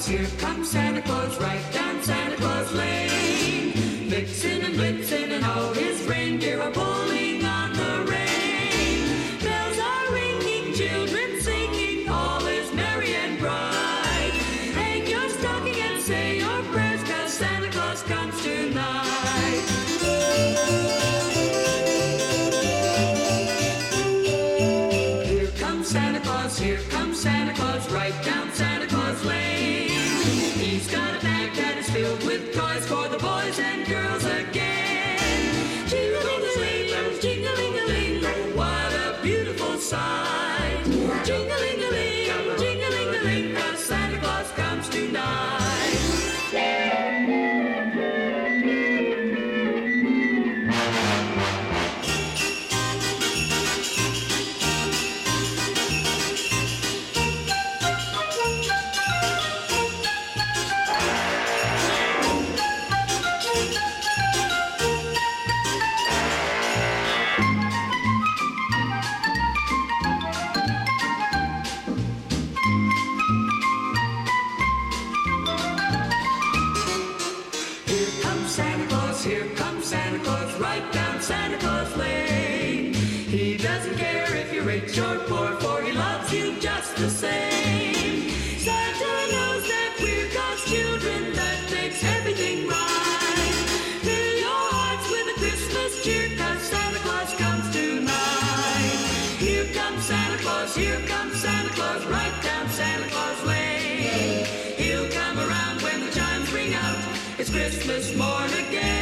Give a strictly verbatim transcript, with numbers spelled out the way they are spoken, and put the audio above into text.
here comes Santa Claus, right down Santa Claus Lane. Vixen and Blitzen and all his reindeer are pulling on the rein. Bells are ringing, children singing, all is merry and bright. Hang your stocking and say your prayers, 'cause Santa Claus comes tonight. Here comes Santa Claus, here comes Santa Claus, right down Santa Claus Lane. He's got a bag that is filled with toys for the boys and girls again. Jingling-a-ling, jingling-a-ling, what a beautiful sight. Jingling-a-ling, jingling-a-ling, 'cause Santa Claus comes tonight. Santa Claus, here comes Santa Claus, right down Santa Claus Lane. He doesn't care if you're rich or poor, for he loves you just the same. Santa knows that we're God's children, that makes everything right. Fill your hearts with a Christmas cheer, 'cause Santa Claus comes tonight. Here comes Santa Claus, here comes Santa Claus, right down Santa Claus Lane. He'll come around when the chimes ring out, it's Christmas morn again.